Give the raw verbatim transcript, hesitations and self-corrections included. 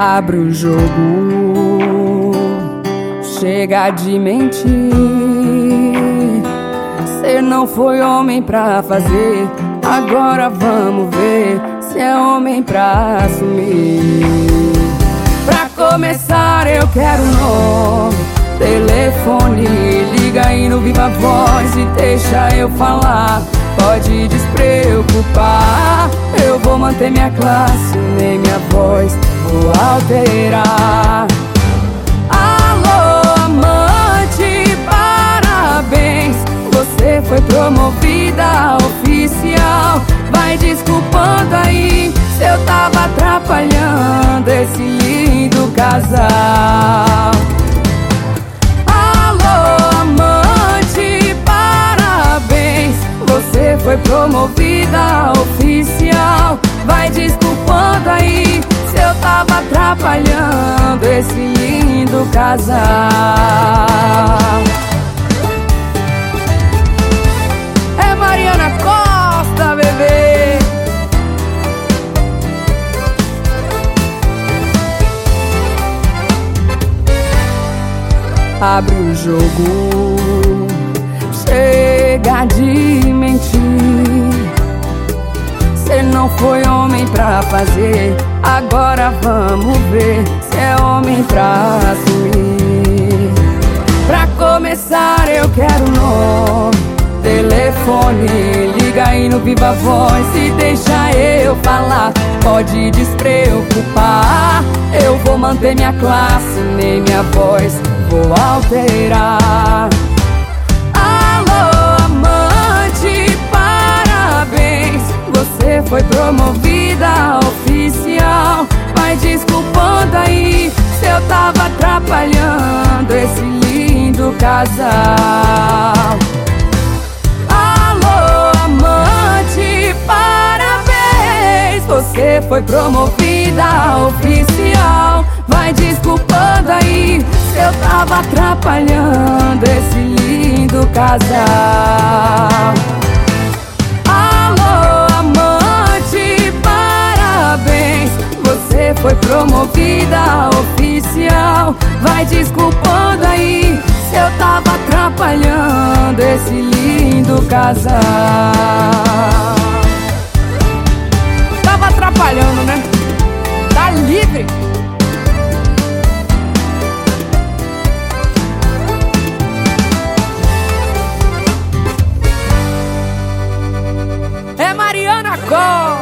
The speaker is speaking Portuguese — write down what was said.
Abre o jogo, chega de mentir. Cê não foi homem pra fazer, agora vamos ver se é homem pra assumir. Pra começar eu quero um novo telefone, liga aí no Viva Voz e deixa eu falar. Pode despreocupar, eu vou manter minha classe, nem minha voz vou alterar. Alô, amante, parabéns, você foi promovida a oficial. Vai desculpando aí se eu tava atrapalhando esse lindo casal. Alô, amante, parabéns, você foi promovida a oficial. Vai desculpando aí se eu tava atrapalhando esse lindo casal. É Mariana Costa, bebê. Abre o jogo, chega de mentir. Cê não foi homem pra fazer, agora vamos ver se é homem pra assumir. Pra começar eu quero um novo telefone, liga aí no Viva Voz e deixa eu falar. Pode despreocupar, eu vou manter minha classe, nem minha voz vou alterar. Alô, amante, parabéns, você foi promovida a oficial. Vai desculpando aí se eu tava atrapalhando esse lindo casal. Alô, amante, parabéns, você foi promovida a oficial. Vai desculpando aí se eu tava atrapalhando esse lindo casal. Alô, amante, parabéns, você foi promovida a oficial. Vai desculpando aí se eu tava atrapalhando esse lindo casal. Tava atrapalhando, né? Tá livre! É Mariana Costa.